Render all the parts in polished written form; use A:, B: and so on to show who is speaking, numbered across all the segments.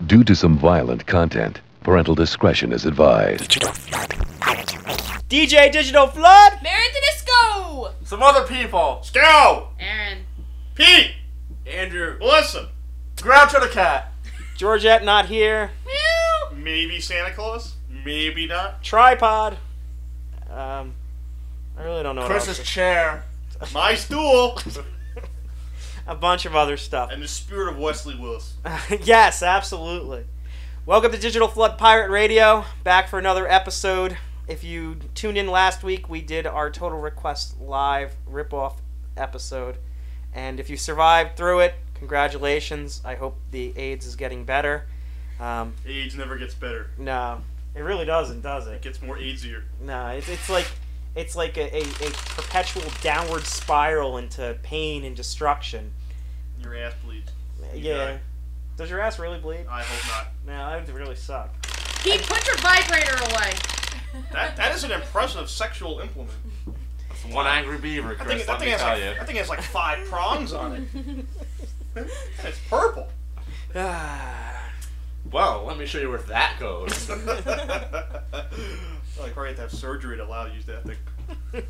A: Due to some violent content, parental discretion is advised.
B: DJ Digital Flood!
C: Mary Disco!
D: Some other people.
E: Scout!
C: Aaron.
E: Pete!
D: Andrew.
E: Listen.
D: Groucho the cat.
B: Georgette not here.
C: Meow.
E: Maybe Santa Claus. Maybe not.
B: Tripod. I really don't know what
D: Chris's
B: else.
D: chair.
E: My stool.
B: A bunch of other stuff.
E: And the spirit of Wesley Willis.
B: Yes, absolutely. Welcome to Digital Flood Pirate Radio. Back for another episode. If you tuned in last week, we did our Total Request Live rip-off episode. And if you survived through it, congratulations. I hope the AIDS is getting better.
E: AIDS never gets better.
B: No, it really doesn't, does
E: It
B: it?
E: gets more AIDSier.
B: No, it's like a perpetual downward spiral into pain and destruction.
E: Your ass bleeds. You
B: Yeah.
E: die.
B: Does your ass really bleed?
E: I hope not.
B: No, that would really suck.
C: Pete, put your vibrator away.
E: That is an impressive sexual implement.
D: That's one angry beaver,
E: I
D: Chris,
E: think it has like 5 prongs on it. It's purple.
D: Well, let me show you where that goes.
E: I probably have to have surgery to allow to use that thing.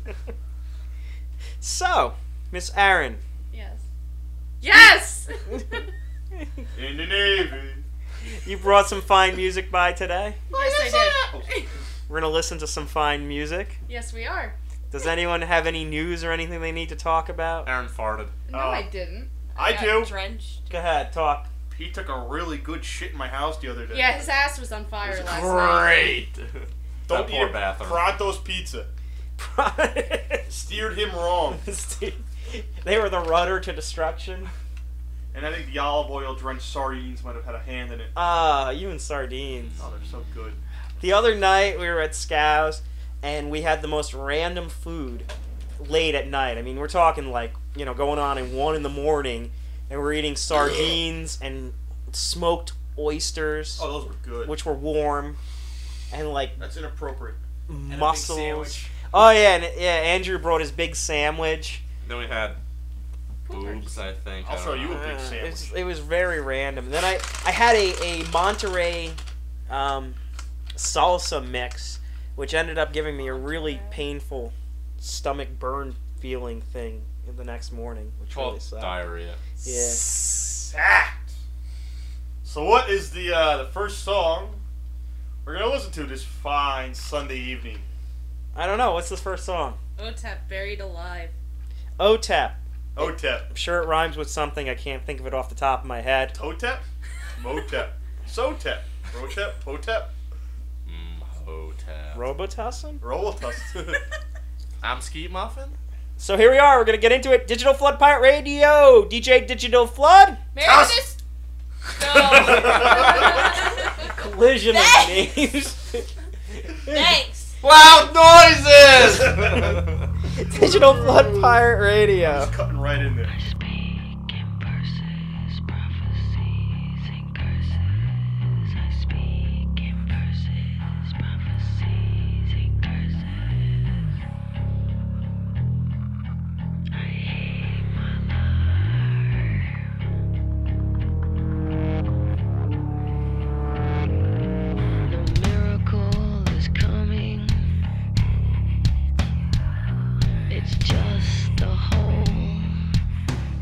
B: So, Miss Aaron.
C: Yes. Yes!
E: In the Navy.
B: You brought some fine music by today.
C: Yes, I did.
B: We're going to listen to some fine music.
C: Yes, we are.
B: Does anyone have any news or anything they need to talk about?
D: Aaron farted.
C: No, I didn't.
E: I
C: got
E: do.
C: Drenched.
B: Go ahead, talk.
E: He took a really good shit in my house the other day.
C: Yeah, his ass was on fire last night.
D: Great.
E: Don't
D: That
E: eat
D: poor
E: a
D: bathroom.
E: Pronto's pizza. Steered him wrong.
B: They were the rudder to destruction.
E: And I think the olive oil drenched sardines might have had a hand in it.
B: You and sardines.
E: Oh, they're so good.
B: The other night we were at Scow's and we had the most random food late at night. I mean, we're talking like, going on at 1 in the morning, and we're eating sardines and smoked oysters,
E: Oh, those were good.
B: which were warm, and like
E: That's inappropriate.
B: mussels.
D: sandwich.
B: Oh yeah, Andrew brought his big sandwich.
D: Then we had boobs, I think.
E: I'll
D: I
E: show
D: don't
E: you
D: know.
E: a big sandwich.
B: It was very random. Then I had a Monterey salsa mix, which ended up giving me a really painful stomach burn feeling thing the next morning, which really
D: Called
B: sucked.
D: diarrhea.
B: Yeah.
E: Sacked. So what is the first song we're gonna listen to this fine Sunday evening?
B: I don't know. What's the first song?
C: OTEP, buried alive.
B: OTEP.
E: OTEP.
B: I'm sure it rhymes with something. I can't think of it off the top of my head.
E: Totep? Motep. Sotep. Rotep. Potep.
D: Hotel.
B: Robotussin?
E: Robotus.
D: I'm Skeet Muffin.
B: So here we are. We're going to get into it. Digital Flood Pirate Radio. DJ Digital Flood.
C: Mary
E: Us.
C: No.
B: Collision of names.
C: Thanks.
D: Loud noises!
B: Digital Flood Pirate Radio.
E: Just cutting right in there.
F: It's just a hole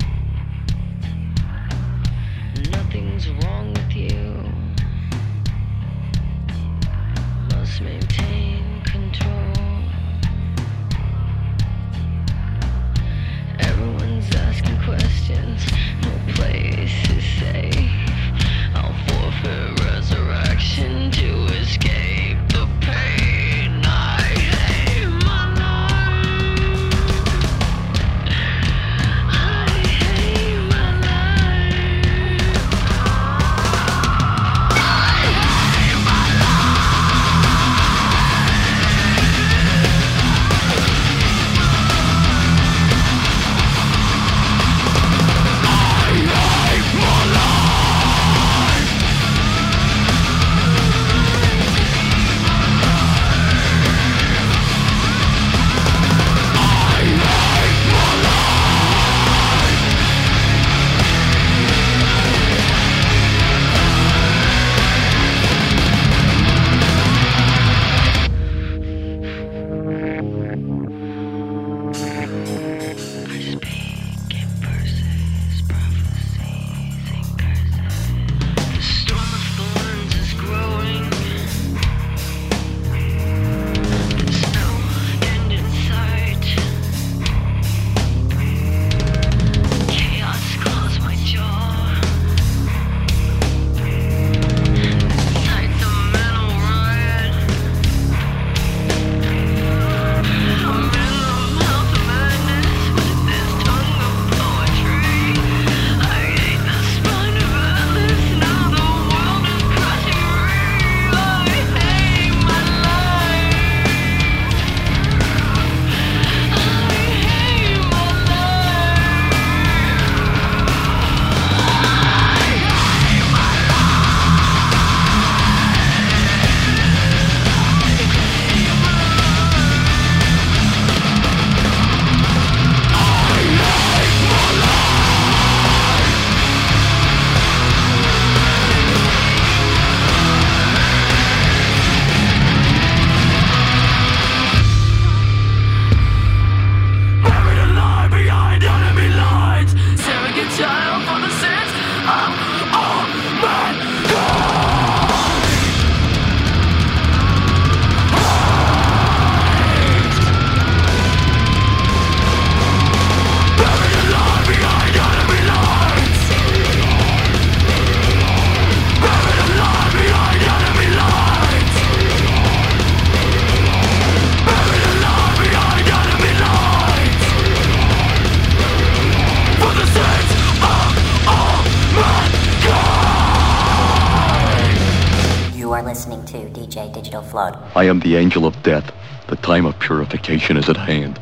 F: are listening to DJ Digital Flood.
G: I am the angel of death. The time of purification is at hand.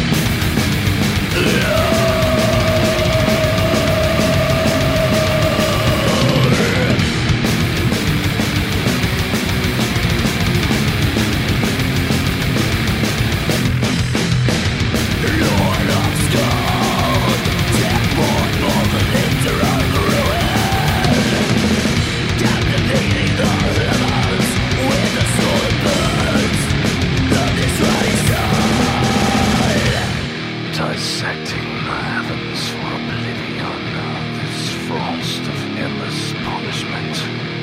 H: Dissecting the heavens for oblivion, this frost of endless punishment.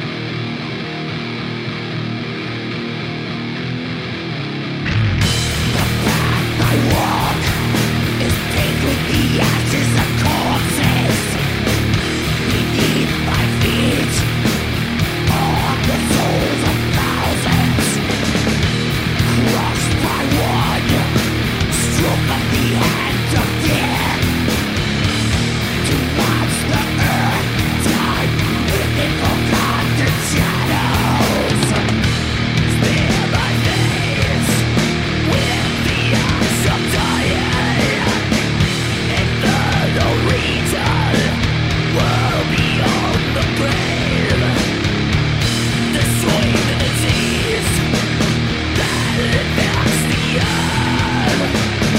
H: The path I walk is paved with the ashes of corpses. Beneath my feet are the souls of thousands, crushed by one stroke of the hand of death, to watch the earth die within forgotten shadows. Smear my face with the ash of dying, infernal region, world beyond the grave, destroying the disease that infects the earth.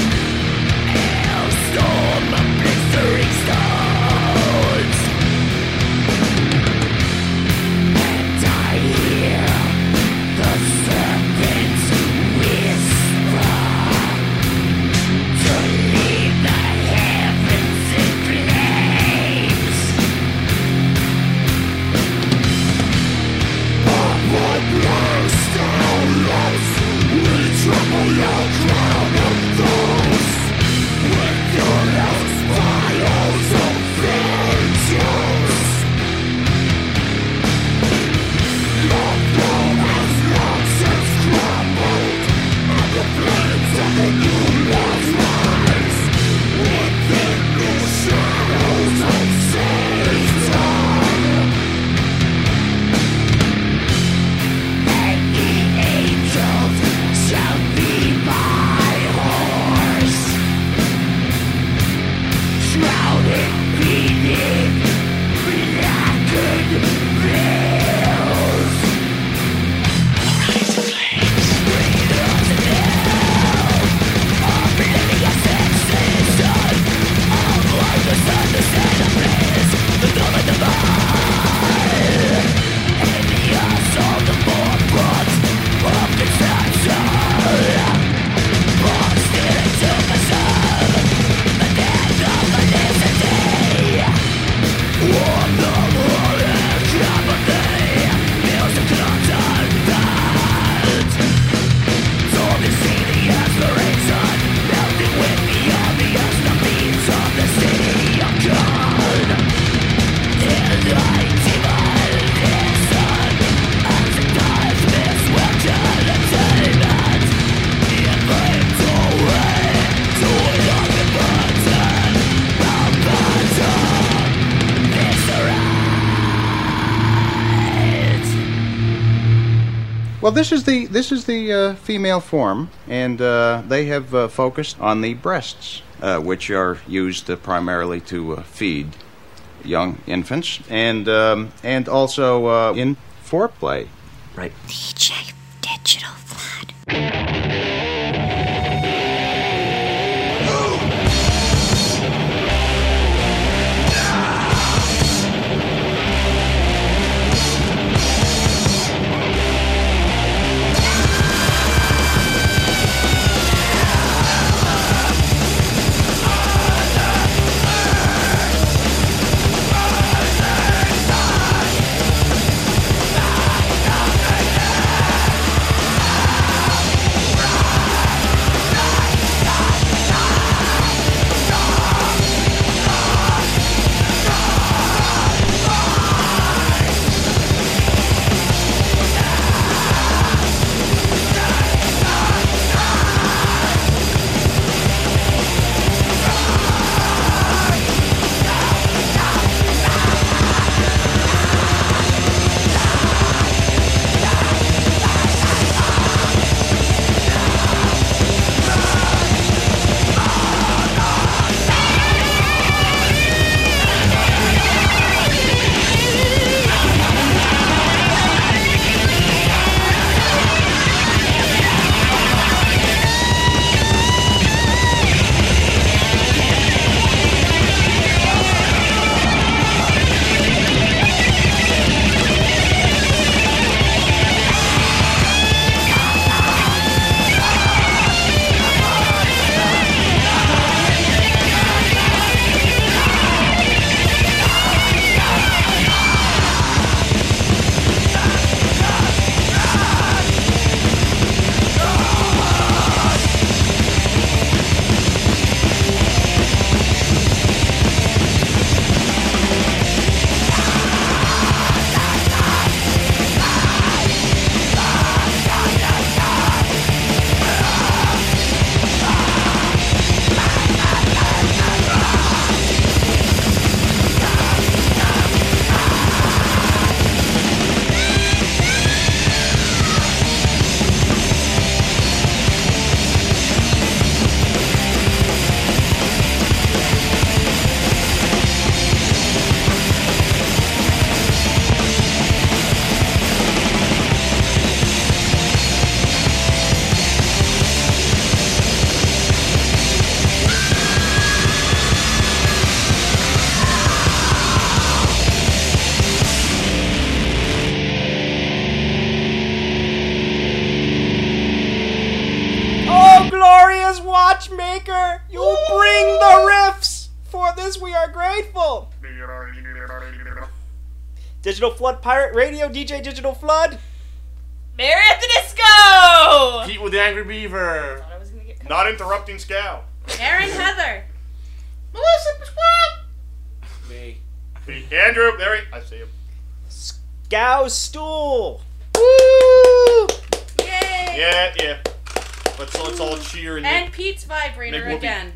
H: Hailstorm of blistering stones, and I hear the serpents whisper to leave the heavens in flames. Upward blast our lives, we trouble your crown of thorns. With your last spirals of vengeance, your throne has long since crumbled, and the flames of the new laws rise within the shadows of Satan. And the angels shall be my horse, shrouded beneath blackened veils. Rise flames, breathe of the hell, oblivious sensation of lifeless understand of bliss, the government divine, envious of the forefront of conception, born still to preserve the death of felicity. Warm the morning cup of day, music content. Told to see the aspiration, melting with the obvious, the beats of the city of God. And I demand listen, as it does miss welcome entertainment. Inflamed away to an omnipotent,
I: Well, this is the female form, and they have focused on the breasts, which are used primarily to feed young infants, and also in foreplay.
J: Right.
F: DJ Digital Flood.
H: Run!
B: Watchmaker, you bring the riffs. For this we are grateful. Digital Flood Pirate Radio, DJ Digital Flood.
C: Mary at the Disco!
D: Pete with the Angry Beaver.
C: Thought I was gonna get
E: Not interrupting Scow.
C: Aaron Heather.
E: Melissa Pasquale.
D: Me.
E: Andrew, there I see him.
B: Scow's Stool. Woo!
C: Yay!
E: Yeah. Let's all cheer and
C: And Pete's vibrator
E: Make Whoopi-
C: again.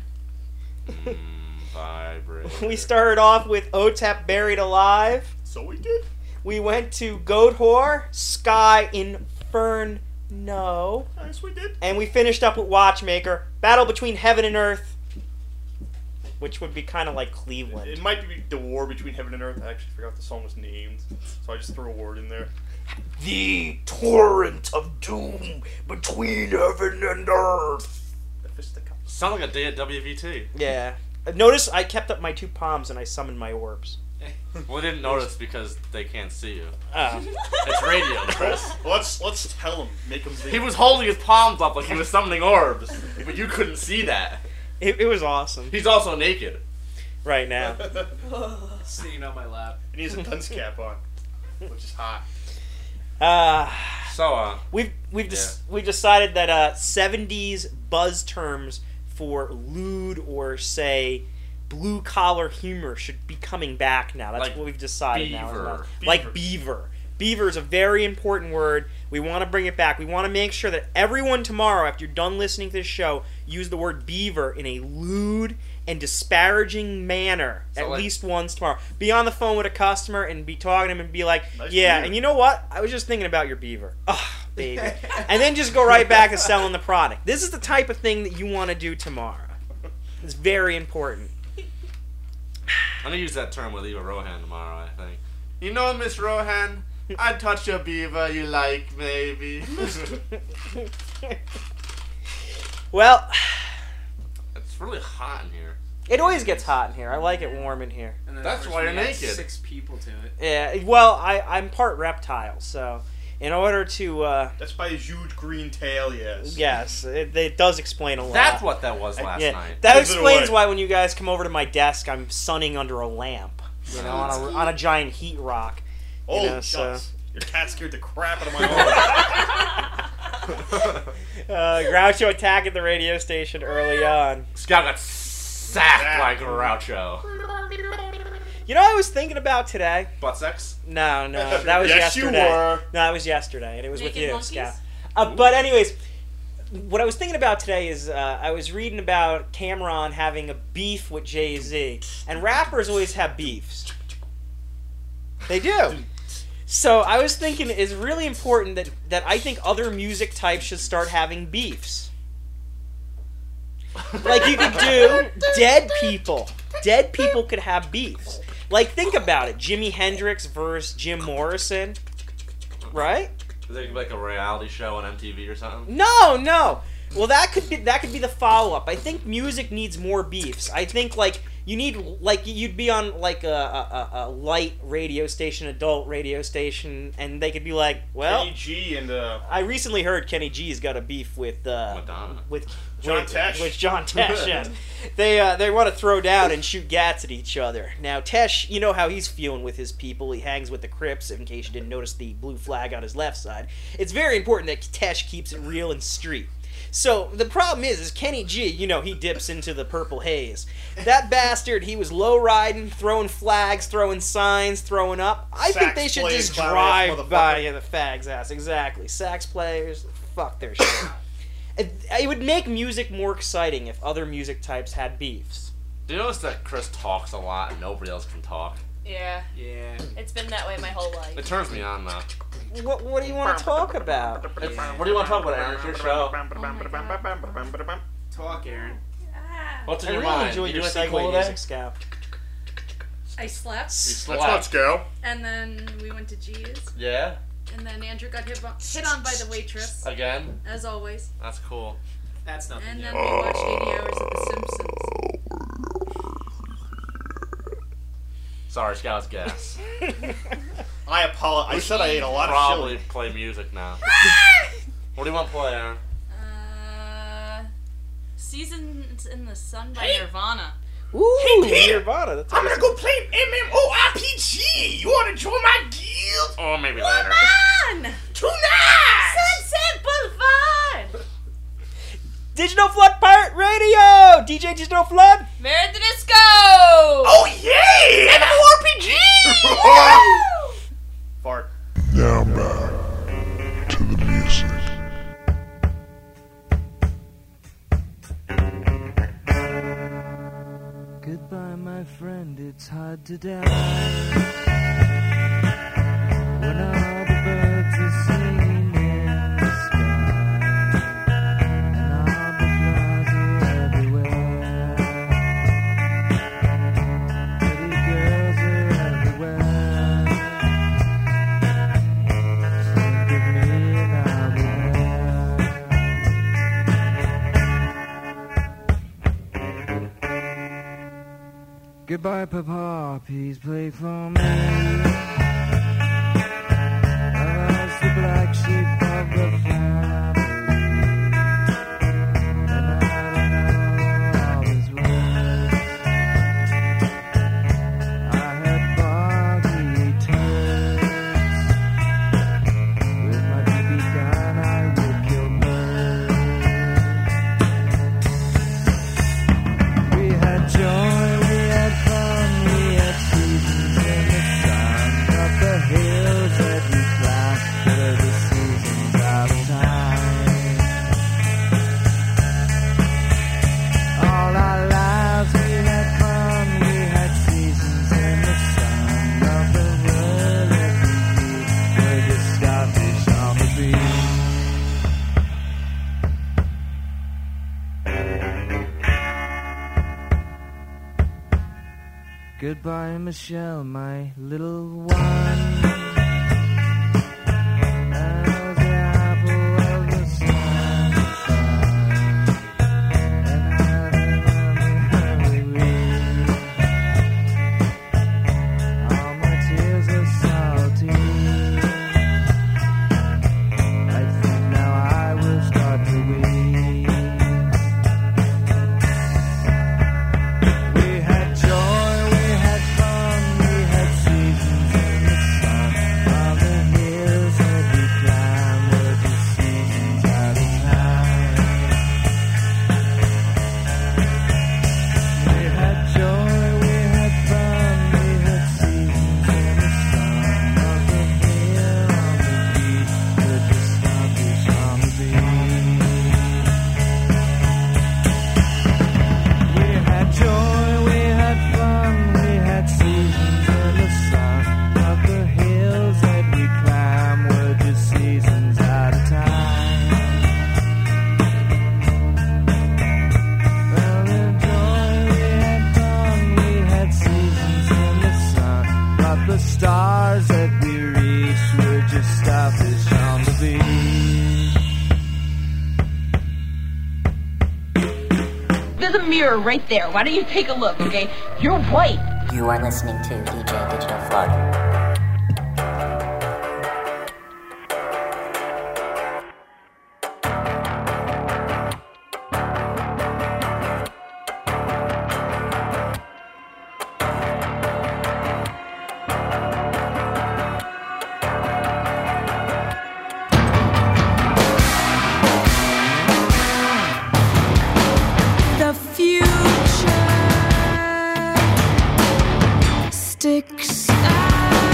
D: Vibrator.
B: We started off with OTEP Buried Alive.
E: so we did.
B: We went to Goat Whore, Sky Inferno.
E: Yes, we did.
B: And we finished up with Watchmaker, Battle Between Heaven and Earth, which would be kind of like Cleveland.
E: It might be the war between heaven and earth. I actually forgot the song was named, so I just threw a word in there.
B: The torrent of doom between heaven and earth.
E: The fisticuffs.
D: Sound like a day at WVT.
B: Yeah. Notice I kept up my two palms and I summoned my orbs.
D: We didn't notice because they can't see you.
B: Oh.
D: It's radio, Chris.
E: Let's tell him. Make him think.
D: He was holding his palms up like he was summoning orbs, but you couldn't see that.
B: It was awesome.
D: He's also naked.
B: Right now.
J: Sitting on my lap.
E: And he has a dunce cap on, which is hot.
D: So,
B: We've decided that 70s buzz terms for lewd or say blue collar humor should be coming back now. That's
D: Like
B: what we've decided
D: beaver.
B: now. Like beaver. Beaver is a very important word. We want to bring it back. We want to make sure that everyone tomorrow, after you're done listening to this show, use the word beaver in a lewd and disparaging manner
D: So,
B: at
D: like-
B: least once tomorrow. Be on the phone with a customer and be talking to him and be like,
E: Nice
B: yeah,
E: beaver.
B: and you know what? I was just thinking about your beaver. Oh, baby. And then just go right back to selling the product. This is the type of thing that you want to do tomorrow. It's very important.
D: I'm gonna use that term with Eva Rohan tomorrow, I think. You know, Miss Rohan, I'd touch your beaver you like, maybe.
B: Well,
D: It's really hot in here.
B: it always gets hot in here. I like it warm in here.
J: And then
D: That's
J: of course
D: why you're
J: we had
D: naked.
J: 6 people to it.
B: Yeah, well, I'm part reptile, so in order to,
E: That's by his huge green tail, yes.
B: yes, it does explain a lot.
D: That's what that was last
B: Yeah,
D: night.
B: that
E: Gives it
B: explains
E: away.
B: why when you guys come over to my desk, I'm sunning under a lamp, you know, on a giant heat rock.
E: Oh,
B: know, so-
E: shucks. Your cat scared the crap out of my arm.
B: Groucho attacking the radio station early on.
D: Scout got sacked by Groucho.
B: You know what I was thinking about today?
D: Butt sex?
B: No, that was
E: Yes, you
B: yesterday.
E: were.
B: No, that was yesterday, and it was with
C: Naked
B: you,
C: monkeys?
B: Scout. But anyways, what I was thinking about today is I was reading about Cameron having a beef with Jay-Z, and rappers always have beefs. They do. So I was thinking it's really important that I think other music types should start having beefs. Like you could do dead people. Dead people could have beefs. Like think about it. Jimi Hendrix versus Jim Morrison. Right?
D: Is it like a reality show on MTV or something?
B: No. Well, that could be the follow up. I think music needs more beefs. I think like you need like you'd be on like a light radio station, adult radio station, and they could be like, well,
E: Kenny G and
B: I recently heard Kenny G's got a beef with
D: Madonna.
B: with
E: John
B: with-
E: Tesh.
B: With John Tesh, yes. They want to throw down and shoot gats at each other. Now Tesh, you know how he's feeling with his people. He hangs with the Crips. In case you didn't notice the blue flag on his left side, it's very important that Tesh keeps it real and street. So the problem is Kenny G, you know, he dips into the purple haze. That bastard, he was low riding, throwing flags, throwing signs, throwing up. I think they should
E: players,
B: just
E: clown-ass
B: drive by
E: motherfucker.
B: the fag's ass. Exactly. Sax players, fuck their shit. It would make music more exciting if other music types had beefs.
D: Do you notice that Chris talks a lot and nobody else can talk?
C: Yeah.
J: Yeah.
C: It's been that way my whole life.
D: It turns me on now.
B: What do you want to talk about?
D: What do you want to talk about, Aaron? It's your show.
J: Talk, Aaron.
C: Ah.
D: What's in
B: I
D: your
B: really
D: mind?
B: enjoy
D: You
B: your
D: do anything
B: segue
D: cool today?
B: music, Scout.
C: I slept,
D: You
E: That's
D: slept.
E: not Scout.
C: and then we went to G's,
D: Yeah?
C: and then Andrew got hit on by the waitress,
D: Again?
C: as always.
D: That's cool.
J: That's nothing
C: And
J: new.
C: then we watched 80 hours of The Simpsons.
D: Sorry, Scout's gas.
E: I apologize. I said I ate a lot of
D: Probably
E: chili.
D: play music now. What do you want to play, Aaron?
C: Seasons in the Sun by Nirvana.
B: Ooh,
E: Hey, Pete,
B: Nirvana. That's a
E: I'm
B: good
E: gonna go play MMORPG. You wanna join my guild? Or maybe later.
C: On!
E: Tonight!
C: Sunset Boulevard!
B: Digital Flood Pirate Radio! DJ Digital Flood!
C: Merit the Disco!
E: Oh yeah! MMORPG! Fart.
K: Now back to the music.
L: Goodbye, my friend, it's hard to die when all the birds are singing in the sky and all the flowers are everywhere. Pretty girls are everywhere. Think of me and I'll be there. Goodbye, Papa, please play for me. I was the black sheep of the family, and I don't know all his words. I had boggy turds. With my BB gun, I would kill birds. We had joy. Hills that we climbed were the seasons of time. All our lives we had fun, we had seasons in the sun of the world that we grew, where the starfish on the beach. Goodbye, Michelle, my little one.
M: Right there. Why don't you take a look, okay? You're white.
F: You are listening to DJ Digital Flood.
H: Sticks out.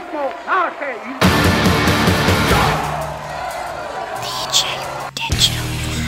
N: smoke. Now, I say, you...
H: DJ Digital.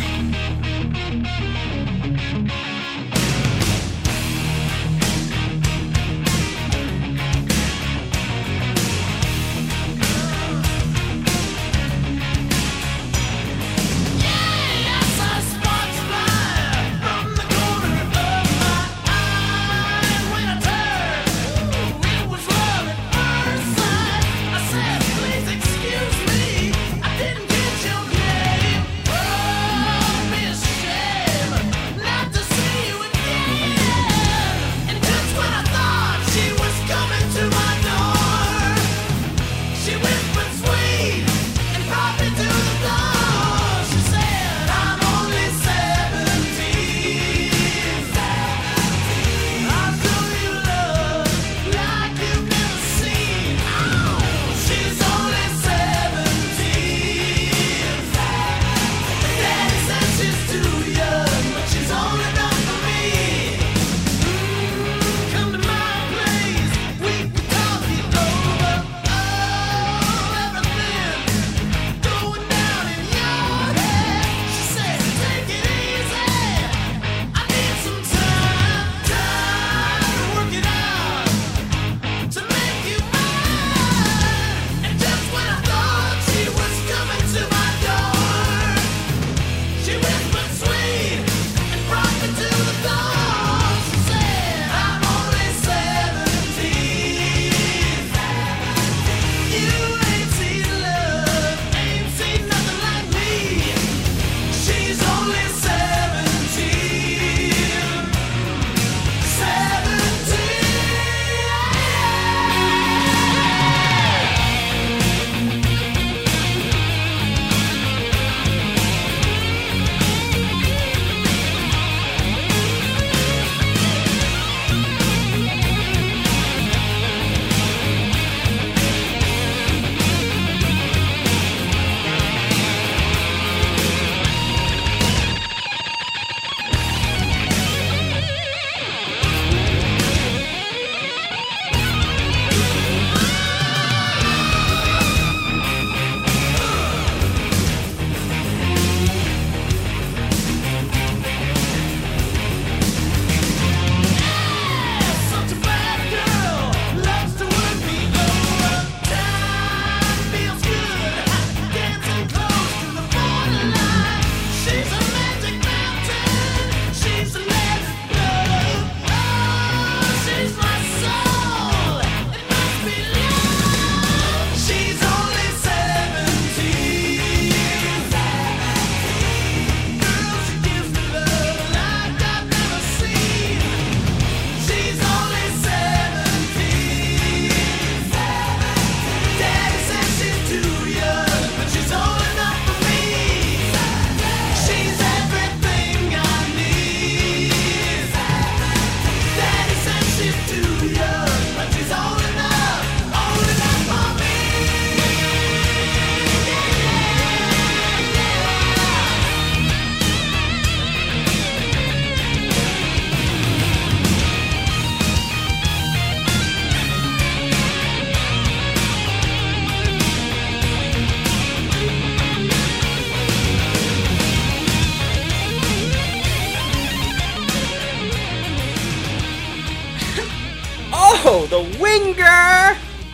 B: Oh, the Winger!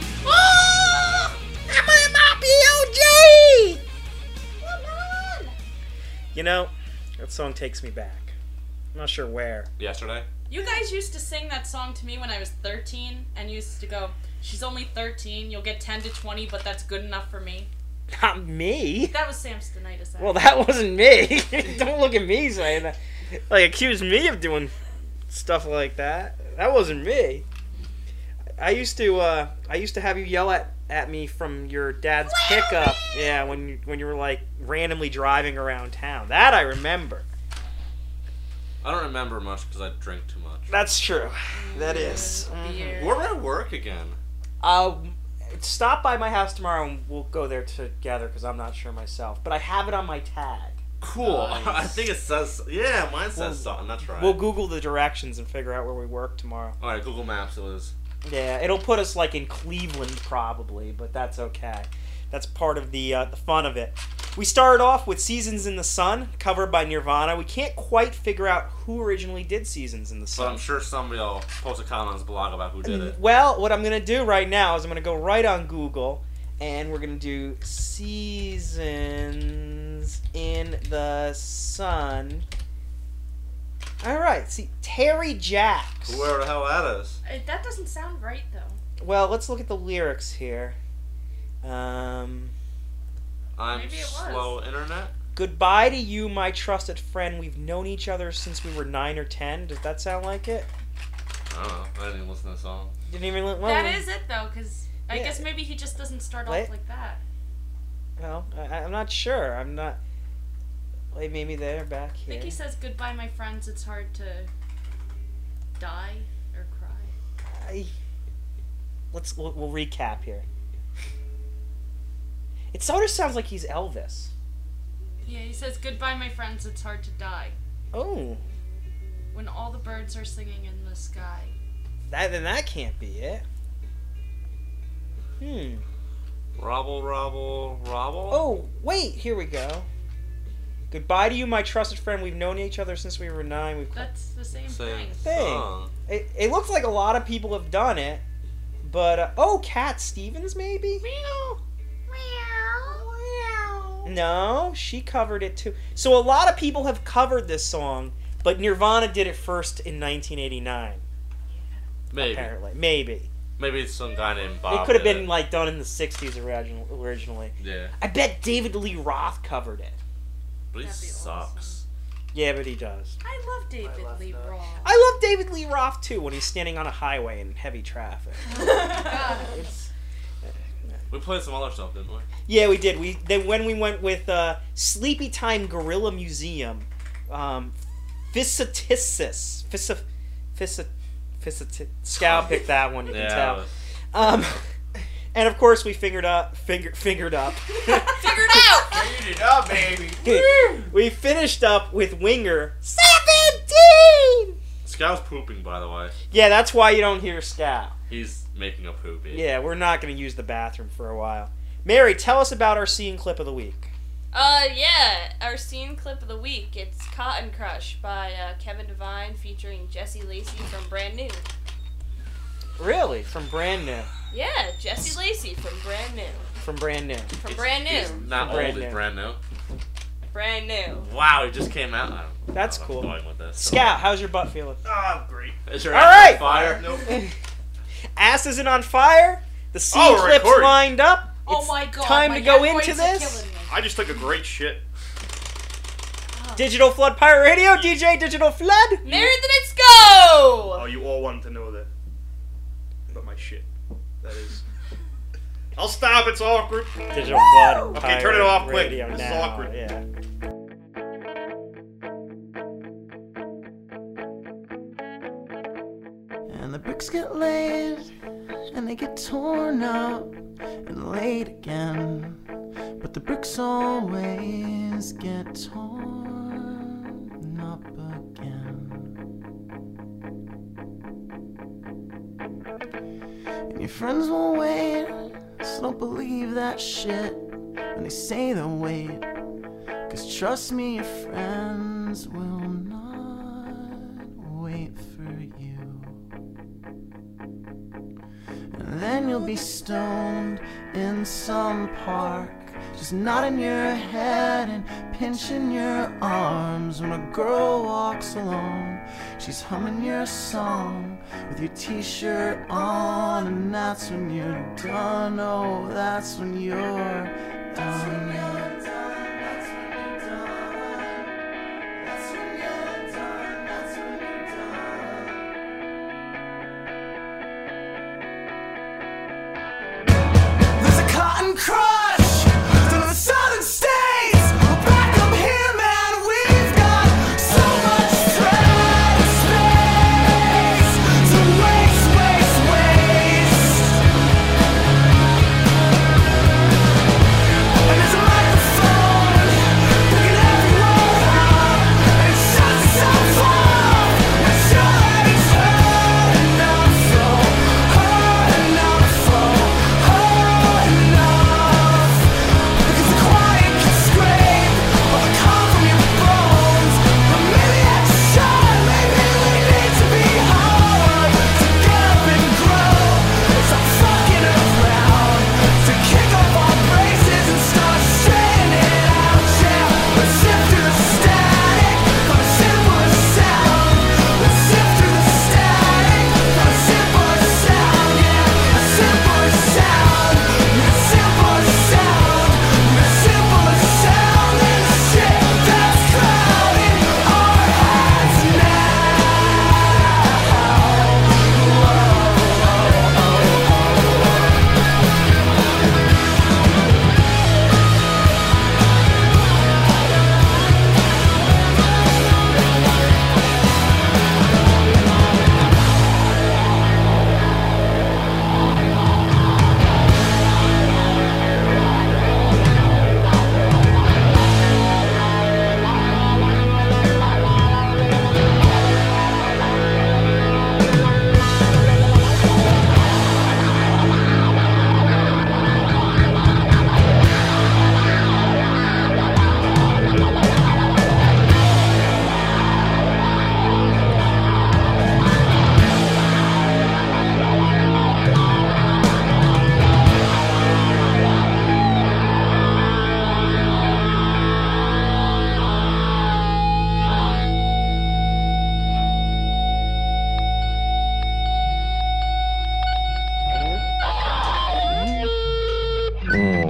B: Oh! I'm in my POG! Come on! You know, that song takes me back. I'm not sure where.
D: Yesterday?
C: You guys used to sing that song to me when I was 13 and used to go, she's only 13, you'll get 10 to 20, but that's good enough for me.
B: Not me.
C: That was Sam Stenitis.
B: Well, that wasn't me. Don't look at me saying that. Like, accuse me of doing stuff like that. That wasn't me. I used to have you yell at me from your dad's pickup. Yeah, when you were like randomly driving around town. That I remember.
D: I don't remember much because I drink too much.
B: That's true. That is.
D: Where would I work again?
B: Stop by my house tomorrow and we'll go there together because I'm not sure myself. But I have it on my tag.
D: Cool. Nice. I think it says... Yeah, mine says something. That's right.
B: We'll Google the directions and figure out where we work tomorrow.
D: Alright, Google Maps it was.
B: Yeah, it'll put us like in Cleveland probably, but that's okay. That's part of the fun of it. We started off with Seasons in the Sun, covered by Nirvana. We can't quite figure out who originally did Seasons in the
D: But
B: Sun.
D: I'm sure somebody will post a comment on his blog about who did it.
B: Well, what I'm going to do right now is I'm going to go right on Google, and we're going to do Seasons in the Sun. All right, see, Terry Jacks.
D: Whoever the hell that is.
C: That doesn't sound right, though.
B: Well, let's look at the lyrics here.
D: I'm
C: Maybe it was.
D: slow internet.
B: Goodbye to you, my trusted friend. We've known each other since we were 9 or 10. Does that sound like it?
D: I don't know. I didn't even listen to the song.
B: Didn't even. Well,
C: That is it, though, because I
B: Yeah.
C: guess maybe he just doesn't start
B: Wait.
C: off like that.
B: Well, I'm not sure. I'm not. Wait, maybe they're back
C: I
B: here.
C: think he says, "Goodbye, my friends. It's hard to die or cry."
B: We'll recap here. It sort of sounds like he's Elvis.
C: Yeah, he says, "Goodbye, my friends. It's hard to die."
B: Oh,
C: When all the birds are singing in the sky.
B: then that can't be it.
D: Robble, robble, robble.
B: Oh, wait, here we go. Goodbye to you, my trusted friend. We've known each other since we were 9. We've
C: That's the same
D: Same
C: thing.
D: song.
B: It looks like a lot of people have done it, but Cat Stevens maybe? No, she covered it too. So a lot of people have covered this song, but Nirvana did it first in 1989.
D: Maybe.
B: Apparently, maybe.
D: Maybe it's some guy named Bob.
B: It could have
D: did
B: been like done in the 60s originally.
D: Yeah.
B: I bet David Lee Roth covered it.
D: But he sucks.
B: Yeah, but he does.
C: I love David Lee Roth.
B: I love David Lee Roth too when he's standing on a highway in heavy traffic. It's-
D: We played some other stuff, didn't we?
B: Yeah, we did. When we went with Sleepy Time Gorilla Museum, Physitis. Scout picked that one. You can tell. And of course we fingered up.
C: Figured out!
E: Figured it up, baby.
B: We finished up with Winger 17.
D: Scout's pooping, by the way.
B: Yeah, that's why you don't hear Scout.
D: He's making a poopy.
B: Yeah, we're not going to use the bathroom for a while. Mary, tell us about our scene clip of the week.
N: Yeah, our scene clip of the week. It's Cotton Crush by Kevin Devine featuring Jesse Lacey from Brand New.
B: Really? From Brand New.
N: Yeah, Jesse Lacey from Brand New.
B: From Brand New.
N: From Brand New.
D: He's not
B: From
D: old,
B: Brand
D: he's
B: New.
D: brand new.
N: Brand New.
D: Wow, he just came out.
B: That's
D: I'm
B: cool.
D: going with this.
B: Scout, how's your butt feeling?
E: Great.
D: Is your
B: All
D: ass
B: right.
D: on fire?
E: Nope.
B: Ass isn't on fire. The scene
E: Oh,
B: clip's
E: recording.
B: lined up.
C: Oh
B: It's
C: my god.
B: time
C: my
B: to go
C: hemorrhoids
B: into
C: are
B: this.
C: killing me.
E: I just took a great shit.
B: Digital Flood Pirate Radio, DJ Digital Flood.
N: Married the Let's Go!
E: Oh, you all wanted to know that. But my shit. That is. I'll stop, it's awkward.
B: Digital Flood.
E: Okay, turn it off quick.
B: Radio
E: This is
B: now.
E: awkward.
B: Yeah.
L: And the bricks get laid, and they get torn up and laid again. But the bricks always get torn up again. And your friends will wait, so don't believe that shit when they say they'll wait. 'Cause trust me, your friends will not wait for you. And then you'll be stoned in some park, just nodding your head and pinching your arms when a girl walks along. She's humming your song with your t-shirt on, and that's when you're done. Oh, that's when you're done. There's a cotton crush to the southern states. We're back up here, man. We've got so much trade space to waste. And there's a microphone picking everyone up, and it shuts itself off. Make sure that it's heard enough. So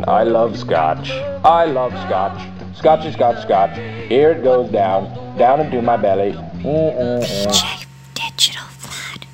O: I love scotch. I love scotch. Scotchy, scotch, scotch. Here it goes down into my belly.
F: DJ Digital Flood.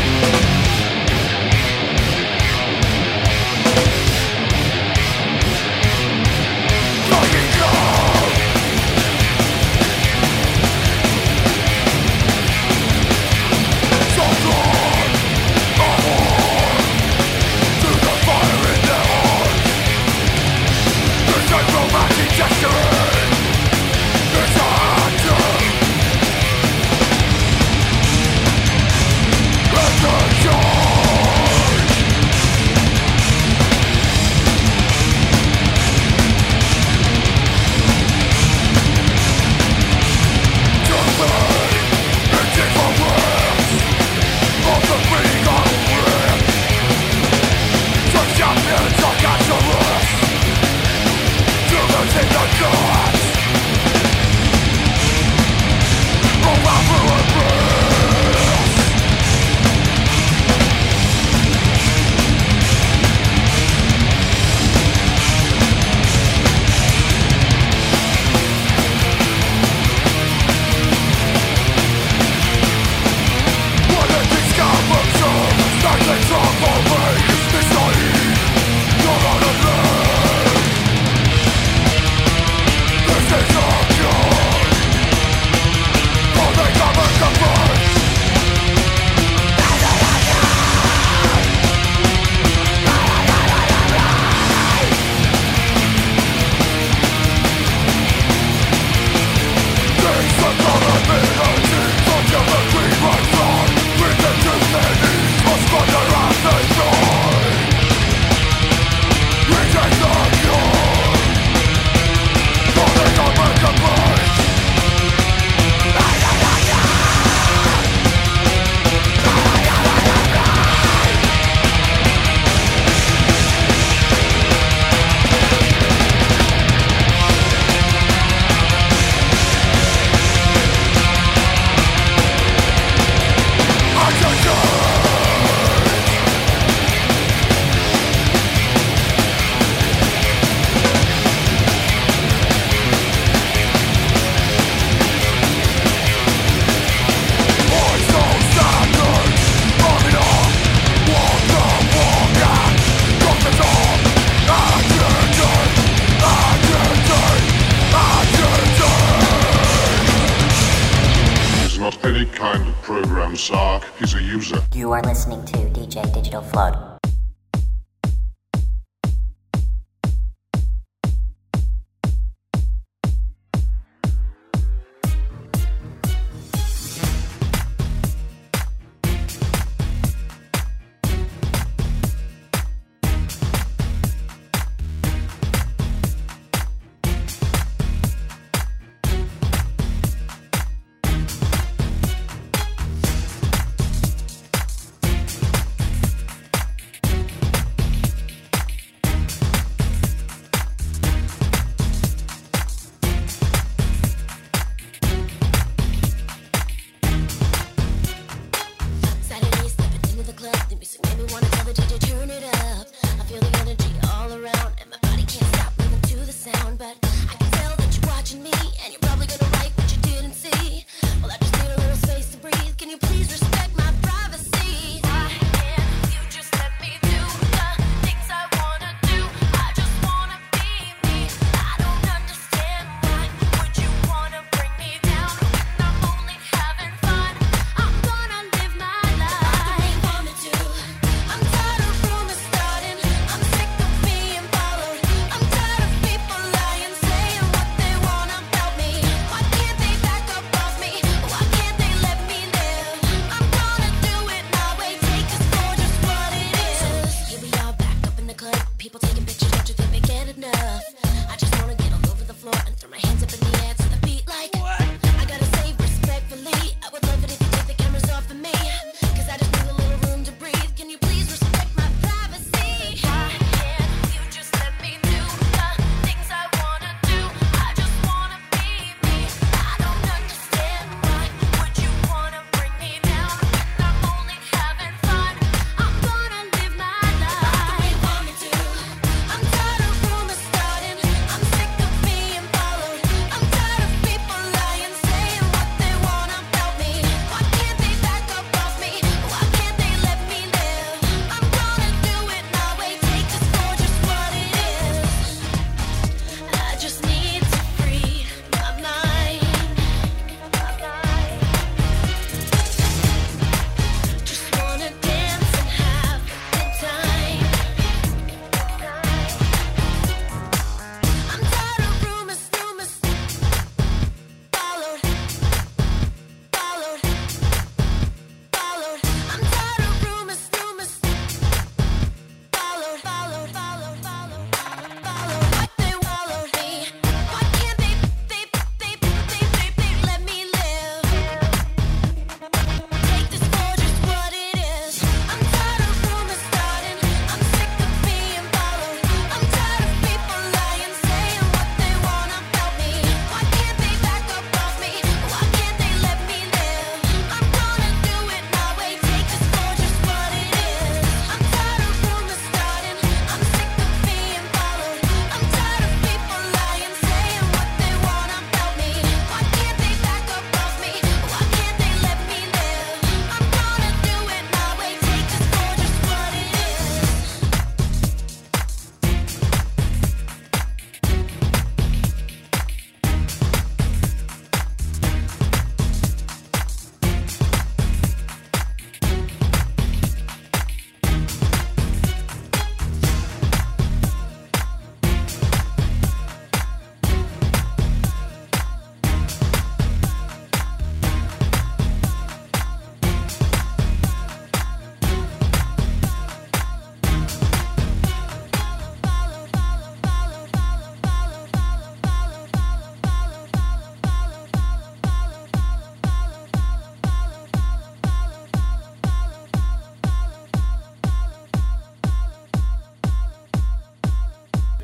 K: Any kind of program, Sark. He's a user.
F: You are listening to DJ Digital Flood.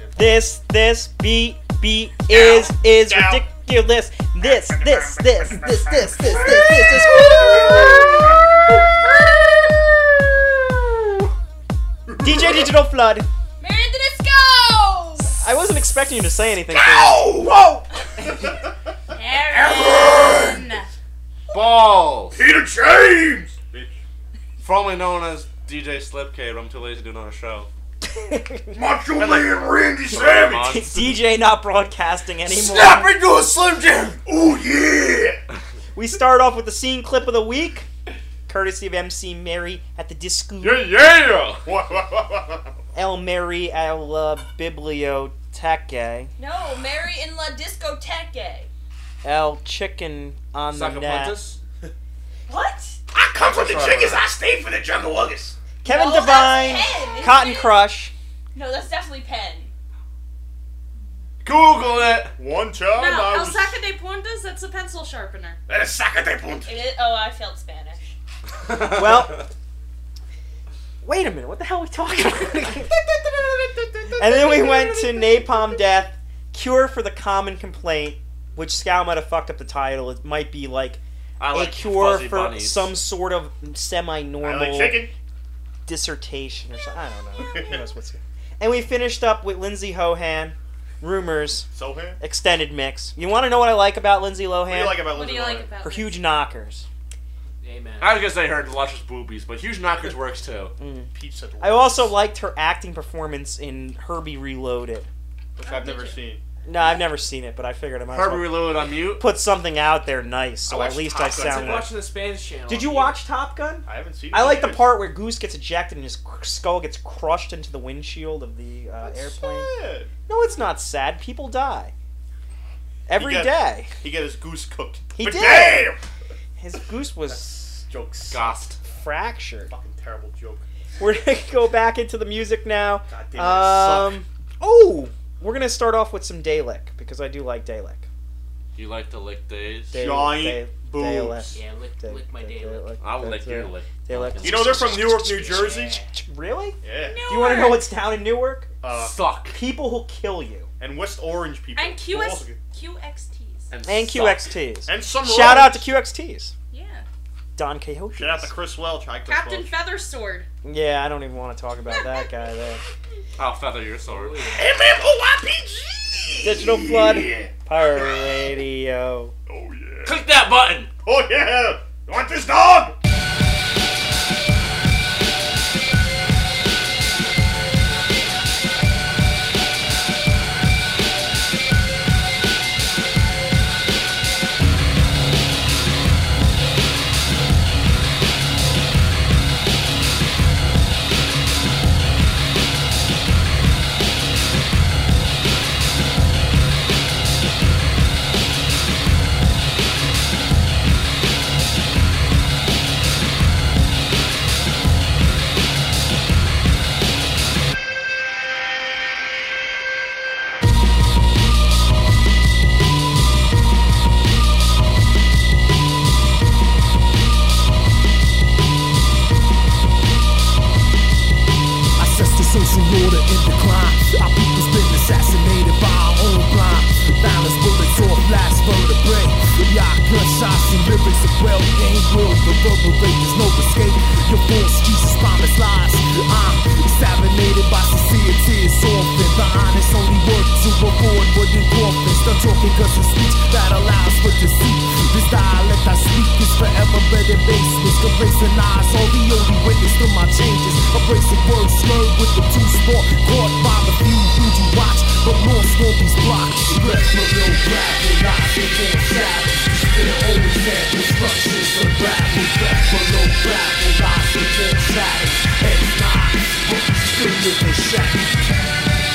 B: This beat is ridiculous. This. DJ Digital Flood.
N: Mary the Disco!
B: I wasn't expecting you to say anything. Whoa!
C: Aaron!
D: Balls!
E: Peter James!
D: Formerly known as DJ Slipcade, but I'm too lazy to do another show.
E: Macho Man Randy Savage!
B: DJ not broadcasting anymore.
E: Snap into a Slim Jim! Ooh, yeah!
B: We start off with the scene clip of the week, courtesy of MC Mary at the Disco.
E: Yeah!
B: El Mary a la Biblioteca.
N: No, Mary in La Discoteque.
B: El Chicken on the net.
D: Sacapuntas?
N: What?
E: I come from the Jiggies, I stay for the Jungle Wuggas.
B: Kevin
N: No, that's
B: Devine,
N: Penn, isn't
B: Cotton
N: it?
B: Crush.
N: No, that's definitely Penn.
D: Google it!
E: One time
C: No,
E: I
C: El
E: was...
C: Saca de Puntas, that's a pencil sharpener.
E: That is Saca de Punta.
N: It is, oh, I failed Spanish.
B: Well, wait a minute. What the hell are we talking about? And then we went to Napalm Death, Cure for the Common Complaint, which Scal might have fucked up the title. It might be like
D: I like
B: a cure
D: fuzzy
B: for
D: bunnies.
B: some sort of
E: I
B: semi-normal
E: like chicken.
B: dissertation or something. I don't know. Who knows what's good. And we finished up with Lindsay Lohan, Rumors,
E: Sohan?
B: extended mix. You want to know what I like about Lindsay Lohan?
E: What do you like about
C: What do
E: Lindsay
C: you
E: Lohan?
C: like about
B: Her
C: Lindsay?
B: huge knockers.
J: Amen.
D: I was gonna say her luscious boobies, but huge knockers works too.
E: Peach said
B: I also liked her acting performance in Herbie Reloaded.
E: which I've never seen.
B: No, I've never seen it, but I figured I might as
D: Herbie
B: well
D: Reloaded on mute.
B: put something out there nice, so
E: I
B: at
E: watched
B: least
E: Top
B: I
E: Gun.
B: sound
J: I'm
B: like...
J: watching the Spanish channel.
B: Did you watch Top Gun?
E: I haven't seen it.
B: I like the
E: yet.
B: part where Goose gets ejected and his skull gets crushed into the windshield of the airplane.
E: Sad.
B: No, it's not sad. People die. Every
E: He got-
B: day.
E: He got his goose cooked.
B: He
E: But
B: did.
E: Damn!
B: His goose was
E: Jokes.
D: Gost.
B: fractured.
E: Fucking terrible joke.
B: We're going to go back into the music now.
E: God damn it, I suck.
B: Oh! We're going to start off with some Dalek, because I do like Dalek.
D: You like to lick days?
E: Giant boobs.
B: Dalek.
J: Yeah, lick my Dalek.
D: I'll
B: That's
D: lick your
B: it.
D: lick.
B: Dalek.
E: You know they're from Newark, New Jersey?
B: Really?
E: Yeah.
B: Do you want to know what's down in Newark?
D: Suck.
B: People who'll kill you.
E: And West Orange people.
C: And QXTs.
B: And
D: suck.
B: QXTs.
E: And some
B: Shout
E: roads.
B: out to QXTs.
C: Yeah.
B: Don Quixote.
E: Shout out to Chris Welch. Hi, Chris
C: Captain
E: Welch.
C: Feathersword.
B: Yeah, I don't even want to talk about that guy there.
D: I'll feather your sword.
E: MMORPG!
B: Digital Flood. Pirate Radio.
E: Oh, yeah.
D: Click that button!
E: Oh, yeah! You want this dog?
H: Assess the social order in decline. Our people's been assassinated by our own blind. Balance bullets or blast vertebrae. Yacht gunshots and lyrics of well-aimed will reverberate. There's no escape. Your false Jesus promise lies. I'm examinated by sincere tears softened. The honest only work to avoid wooden coffins. Done talking cause of speech that allows for deceit. This dialect I speak is forever bred in basements. Complacent eyes are the only witness to my changes. Abrasive words slurred with the two-sport. Caught by the few who you watch, but lost on these blocks. Rest for real rap and not shit on savage. Still always had instructions to rap. Rest for real rap and not shit on savage. And it's not, but we still live in shadows.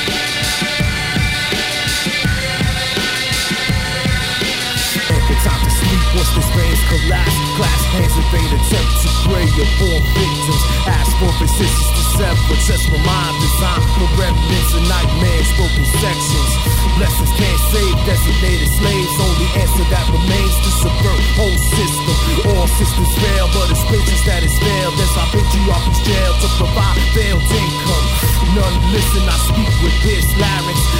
H: Ample time to sleep once this man's collapse. Glass hands invade attempt to prey upon victims. Ask for resistance to sever. Just my mind designed for remnants and nightmares, broken sections. Blessings can't save designated slaves. Only answer that remains to subvert whole system. All systems fail, but it's patience that is failed. As I put you off this jail to provide failed income. None listen, I speak with his larynx.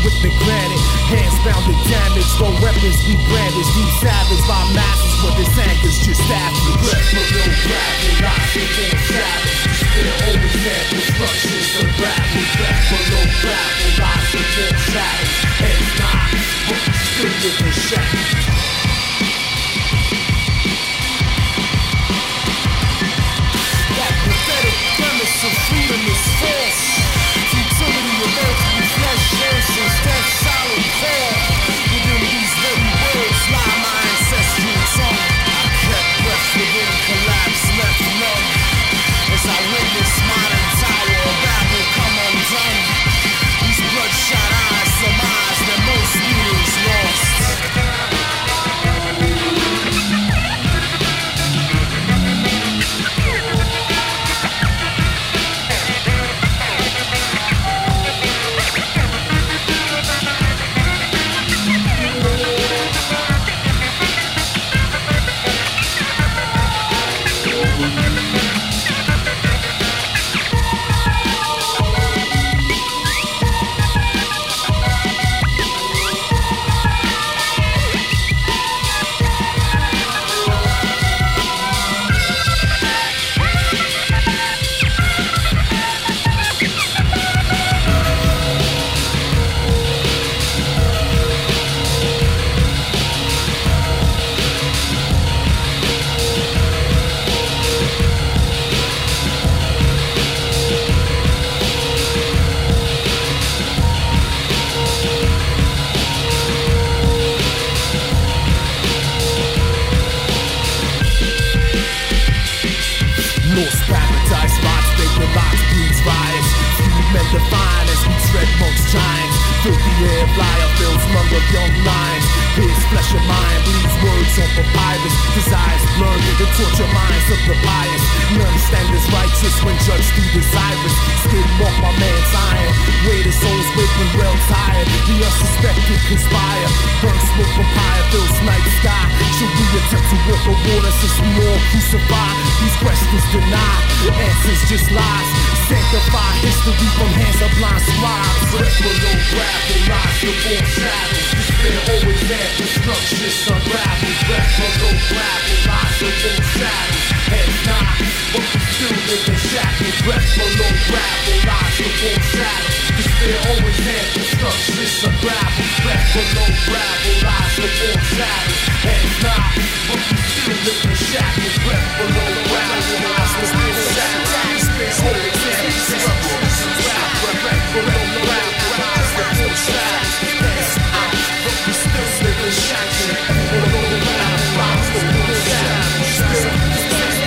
P: equipment granted. Hands bound and damaged, no weapons be brandished. Deep savage by masses, but this anger's just average. Breath for no gravel, lies within savage. Still always have destructions unravel. Breath for no gravel, lies within savage. Heads not, but we still live in shadows. That prophetic premise of freedom is false. Futility of earthly flesh versus death solid core. Within these very words lie my ancestral tongue. I kept breath within collapse, left numb. As I witness modern tower of Babel come undone. These bloodshot eyes surmise that most leaders lost. Lost paradise, rots, vapor locks, breeds riots. Few men define as we tread amongst giants. Filthy air flyer fills lung of young lions. His flesh and mind bleeds words on papyrus. Desires blur the torture minds of the pious. None stand as righteous when judged through desirous. Skin off my man's iron. Weight his soul's weight when well tired. The unsuspected conspire. Burn smoke from fire fills night sky. Should we attempt to walk on water since we all crucify? These questions deny, answers just lies. Sanctify history from hands of blind scribes. Breath below gravel, lies the born shadows. Despair always had destruction, unravel. Breath below gravel, lies the born shadows. Heads not, but we still live in shackles. Breath below gravel, lies the born shadows. Despair always had destruction, unravel. Breath below gravel, lies the born shadows. Heads not, but we still live in shackles. Breath below gravel, lies the born shadows. Despair always had destruction, unravel. Breath below gravel, lies the born shadows. Heads not, but we still live in shackles. Below gravel, lies the born shadows.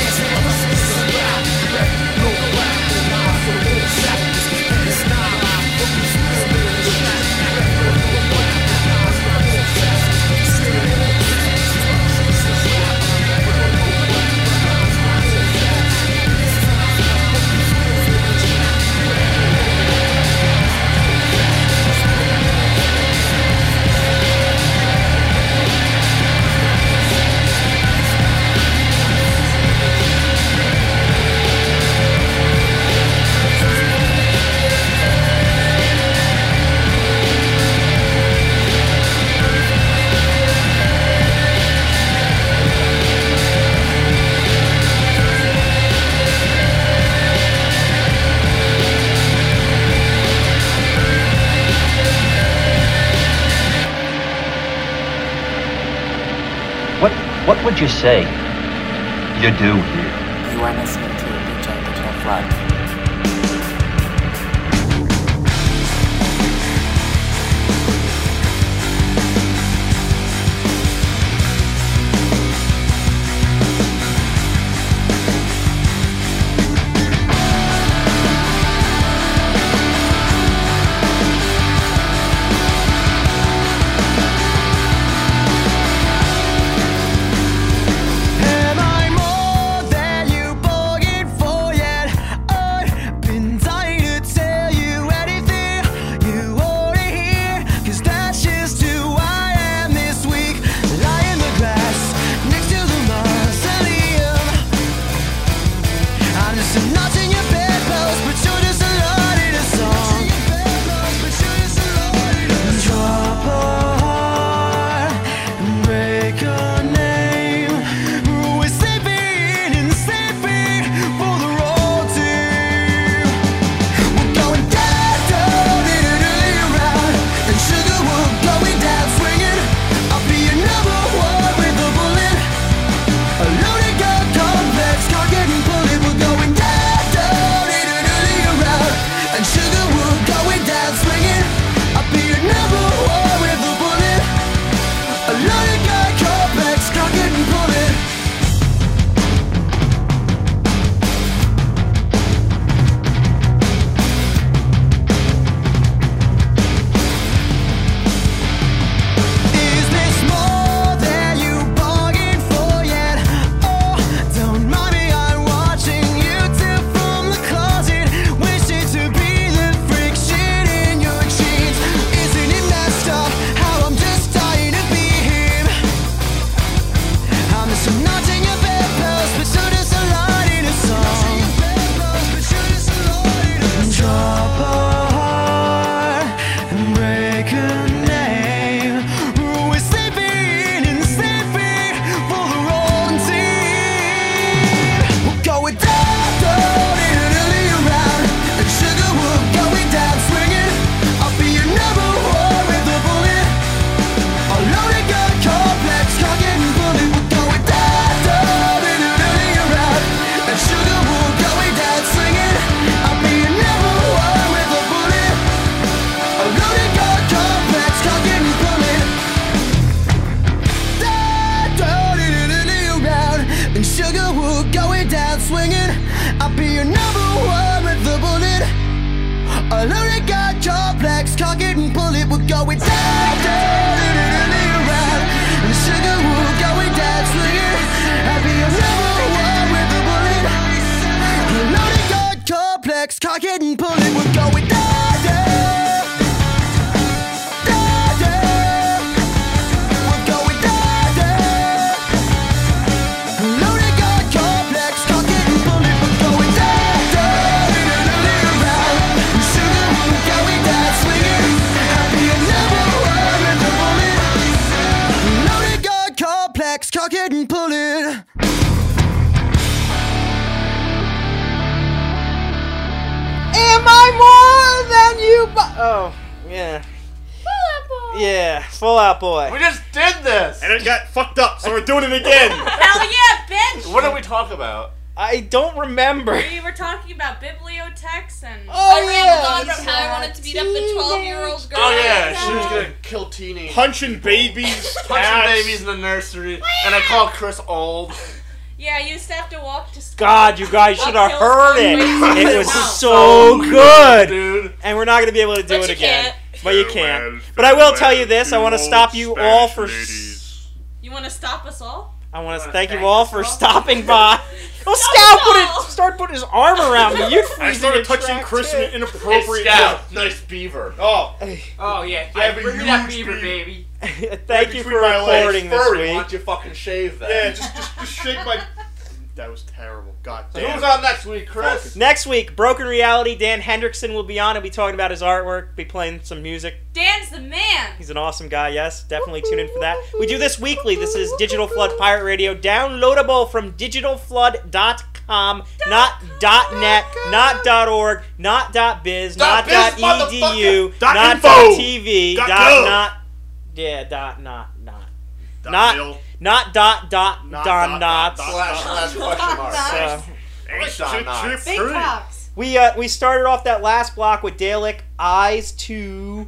Q: What would you say you do here?
F: You are listening to DJ Digital Flood.
L: Am I more than you bargained for yet?
H: got complex, cock it and pull it, we're going down, down, around. And sugar, we're going down, swinger. I'll be a number one with a bullet. Loaded got complex, cock it and pull it, we're going down, down. Down, down. We're going down, down. Loaded got complex, cock it and pull it, we're going down, down, around. And sugar, we're going down, swinger. I'll be a number one with a bullet. Loaded got complex, cock it and pull it.
B: Am I more than you? Oh, yeah.
N: Fall Out Boy.
B: Yeah, Fall Out Boy.
D: We just did this!
E: And it got fucked up, so we're doing it again.
C: Hell yeah, bitch!
D: What did we talk about?
B: I don't remember.
C: We were talking about bibliotex and...
B: Oh,
N: I rambled on about how I wanted to beat up the 12-year-old girl.
D: Oh yeah, she was gonna kill Teeny.
E: Punching babies,
D: Punching babies in the nursery, and I called Chris old.
C: Yeah, you used to have to walk to school.
B: God, you guys should have
C: Uphill
B: heard it.
C: slowly.
B: It was
C: Wow.
B: so good.
D: Dude.
B: And we're not going to be able to do
N: But
B: it
N: you
B: again.
N: can't.
B: But you can't. But I will tell you this. I want to stop you all for...
C: You want to stop us all?
B: I want to thank you all for stopping by. Well, Scout start putting his arm around me. You'd
E: I
B: freeze
E: started
B: in your
E: touching
B: track,
E: Chris
B: too.
E: in inappropriate.
D: Hey, Scout, nice beaver.
E: Oh,
J: Oh yeah,
E: I have a
J: bring me that
E: huge
J: beaver,
E: beard.
J: baby.
B: Thank you for
E: between my legs.
B: recording this
D: Furry, why
B: week.
D: don't you fucking shave that?
E: yeah, just shake my. That was terrible. God
D: So
E: damn.
D: who's on next week, Chris?
B: Next week, Broken Reality, Dan Hendrickson will be on. He'll be talking about his artwork, be playing some music.
C: Dan's the man.
B: He's an awesome guy, yes. Definitely tune in for that. We do this weekly. This is Digital Flood Pirate Radio, downloadable from digitalflood.com, not .net, not .org, not .biz, not
D: .biz,
B: .edu,
D: motherfucker.
B: not
E: .info.
B: .tv,
E: .gov.
B: not... Yeah, not
E: Mil.
B: not
E: Not
B: not
D: Slash question mark.
B: So,
C: Big cocks.
B: we started off that last block with Dalek Eyes to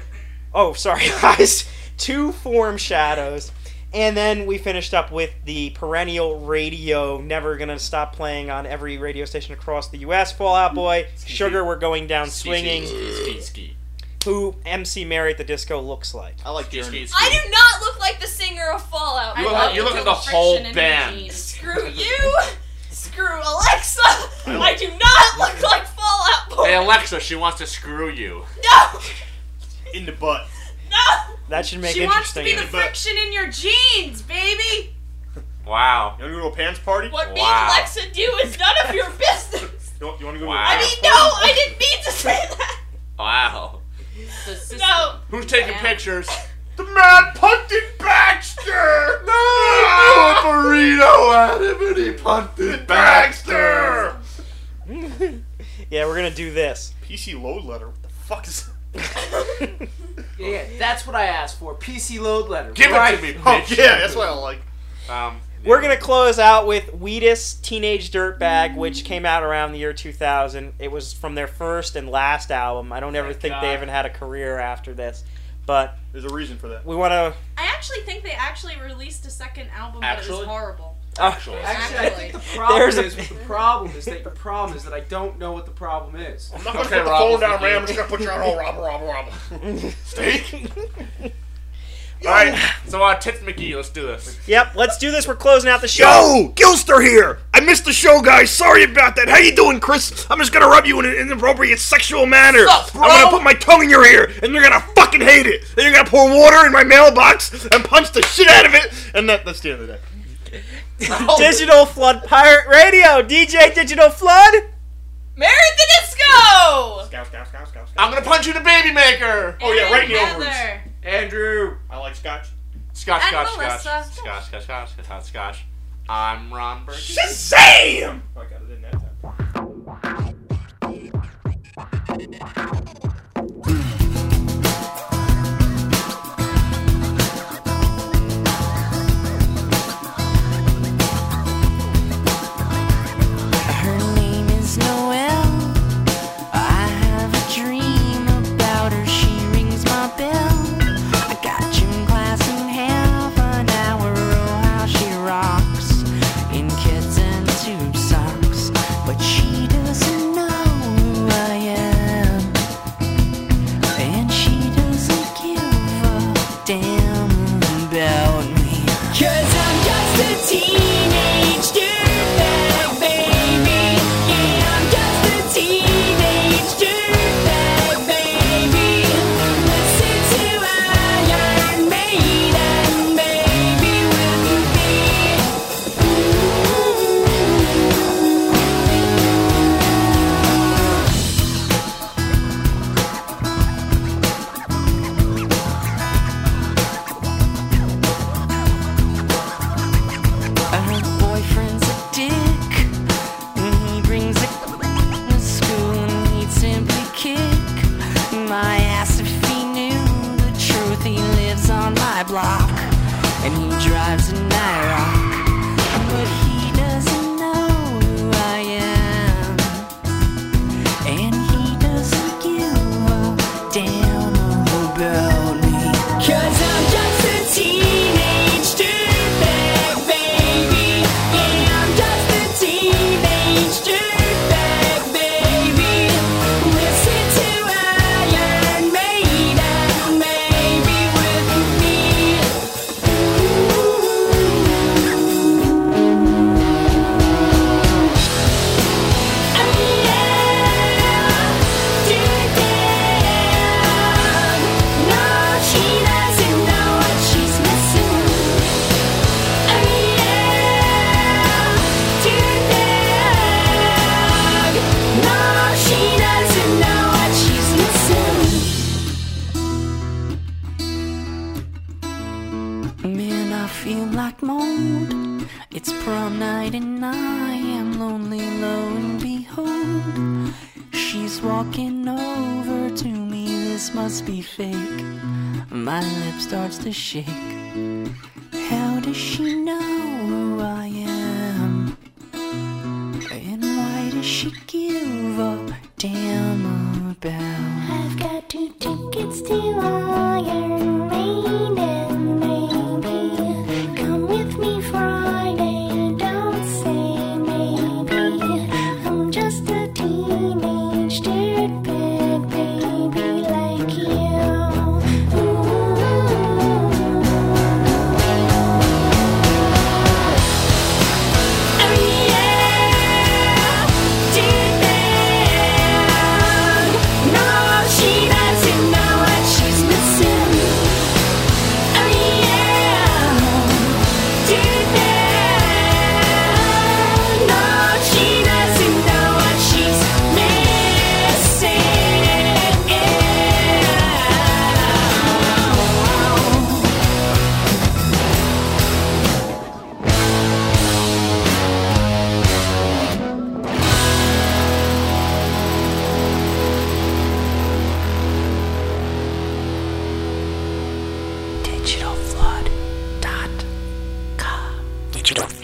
B: Eyes to Form Shadows, and then we finished up with the perennial radio, never gonna stop playing on every radio station across the U.S. Fall Out Boy, Sugar, We're Going Down Swinging,
D: Ski.
B: who MC Mary at the Disco looks like.
E: I like
D: Ski.
N: I do not look like the singer of Fallout.
D: You look at the whole band.
N: Screw you. Screw Alexa. I do not look like Fallout Boy.
D: Hey Alexa, she wants to screw you.
N: No.
E: In the butt.
N: No.
B: That should make
C: She wants to
B: interesting.
C: be the friction in your jeans, baby.
D: Wow.
E: You want to go to a pants party?
N: What me
D: Wow.
N: and Alexa do is none of your business.
E: You want to go
D: Wow.
E: to a
N: I mean, no, I didn't mean to say that.
D: Wow.
N: No.
D: Who's taking pictures?
E: The Mad Punted Baxter!
D: No! A burrito at him and he punted Baxter!
B: Yeah, we're gonna do this.
E: PC load letter? What the fuck is
J: Yeah, that's what I asked for. PC load letter.
D: Give
J: right.
D: it to me,
E: Oh,
D: bitch.
E: yeah, that's what I like.
B: We're gonna close out with Wheatus Teenage Dirtbag, which came out around the year 2000. It was from their first and last album. I don't ever
J: Thank
B: think
J: God.
B: they even had a career after this, but
E: There's a reason for that.
B: we want to.
C: I actually think they actually released a second album, but it
D: Actually?
C: was horrible.
J: Actually, I think the problem
B: There's a-
J: is that the problem is that I don't know what the problem is.
E: I'm not going to
D: Okay,
E: put the
D: Rob,
E: phone down,
D: thank
E: Ray.
D: you.
E: I'm just going to put you on hold. Rob. Steak?
D: Alright, so Tits McGee, let's do this.
B: Yep, let's do this. We're closing out the show.
R: Yo, Gilster here. I missed the show, guys. Sorry about that. How you doing, Chris? I'm just gonna rub you in an inappropriate sexual manner.
D: Sup, bro?
R: I'm gonna put my tongue in your ear, and you're gonna fucking hate it. Then you're gonna pour water in my mailbox and punch the shit out of it.
E: And that's the end of the day.
B: Digital Flood Pirate Radio, DJ Digital Flood.
N: Married the Disco.
E: Scout.
D: I'm gonna punch you the baby maker!
E: Oh, yeah, right in the ovaries.
C: Heather.
J: Andrew.
E: I like scotch.
D: Scotch.
C: Melissa.
D: Scotch. I'm Ron Burke.
R: Shazam!
E: Oh, I got it in that time.
F: Her name is Noelle. I have a dream about her. She rings my bell. I got gym class in half an hour. Oh, how she rocks in kids and tube socks. But she doesn't know who I am. teenage dirtbag, baby. Yeah, I'm just a teenage dirtbag, baby. Listen to Iron Maiden, baby, with me. Her boyfriend's a dick. He brings a to school and he'd simply kick my ass if he knew the truth. He lives on my block and he drives a IROC, but he doesn't know who I am, and he doesn't give a damn about me. 'Cause I'm just a teenage dirtbag, baby. Yeah, I'm just a teenage dirtbag, baby. Listen to Iron Maiden, baby, with me. Man, I feel like mold. It's prom night and I am lonely, lo and behold. She's walking over to me, this must be fake. My lip starts to shake. How does she know who I am? And why does she give a damn about? I've got 2 tickets to Iron Maiden, baby. Come with me Friday, don't say maybe. I'm just a teenage dirtbag, baby, like you. DigitalFlood.com. Digital